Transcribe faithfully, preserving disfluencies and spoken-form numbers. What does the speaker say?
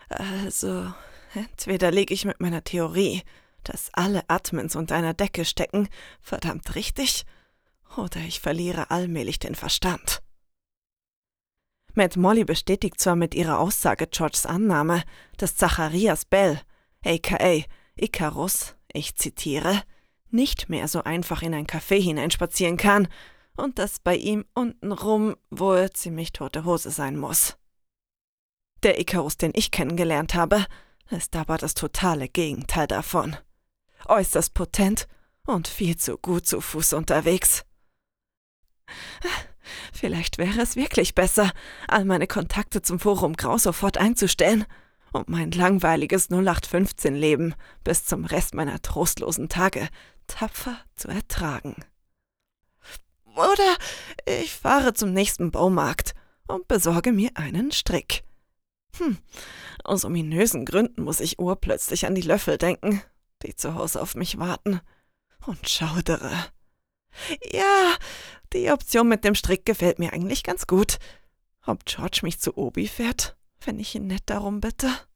Also, entweder lege ich mit meiner Theorie, dass alle Admins unter einer Decke stecken, verdammt richtig, oder ich verliere allmählich den Verstand. Matt Molly bestätigt zwar mit ihrer Aussage Georges Annahme, dass Zacharias Bell, aka Icarus, ich zitiere, nicht mehr so einfach in ein Café hineinspazieren kann und dass bei ihm untenrum wohl ziemlich tote Hose sein muss. Der Icarus, den ich kennengelernt habe, ist aber das totale Gegenteil davon. Äußerst potent und viel zu gut zu Fuß unterwegs. Vielleicht wäre es wirklich besser, all meine Kontakte zum Forum Grau sofort einzustellen, um mein langweiliges null acht fünfzehn Leben bis zum Rest meiner trostlosen Tage tapfer zu ertragen. Oder ich fahre zum nächsten Baumarkt und besorge mir einen Strick. Hm, aus ominösen Gründen muss ich urplötzlich an die Löffel denken, die zu Hause auf mich warten, und schaudere. Ja, die Option mit dem Strick gefällt mir eigentlich ganz gut. Ob George mich zu Obi fährt, wenn ich ihn nett darum bitte?